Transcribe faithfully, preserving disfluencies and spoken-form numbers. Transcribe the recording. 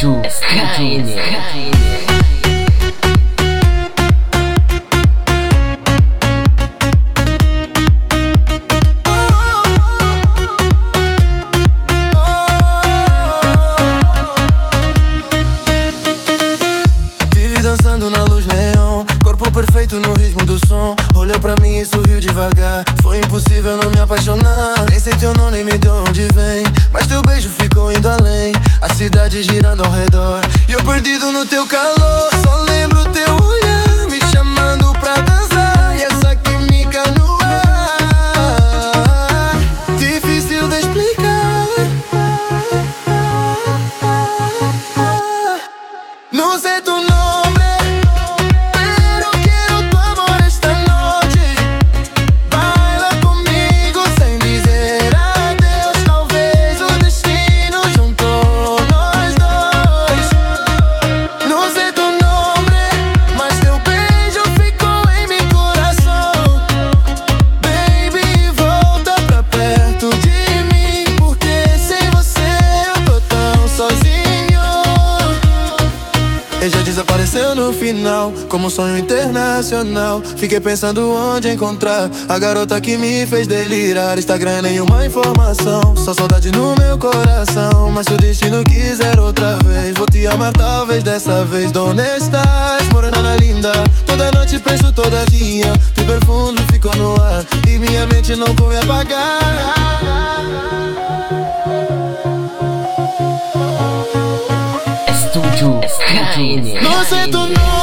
Estúdio Skynet. Dançando na luz neon, corpo perfeito no ritmo do som. Olhou pra mim e sorriu devagar. Foi impossível não me apaixonar. Nem sei teu nome, nem me de onde vem, mas teu beijo ficou indo além. A cidade girando ao redor e eu perdido no teu calor. Só lembro teu olhar me chamando pra dançar e essa química no ar, difícil de explicar. Não sei tu não. E já desapareceu no final, como um sonho internacional. Fiquei pensando onde encontrar a garota que me fez delirar. Instagram, nenhuma informação, só saudade no meu coração. Mas se o destino quiser outra vez, vou te amar talvez dessa vez. Onde estás, morena linda? Toda noite penso toda dia. Teu perfume ficou no ar e minha mente não come apagar. Estúdio Skynet. Não sei tu não.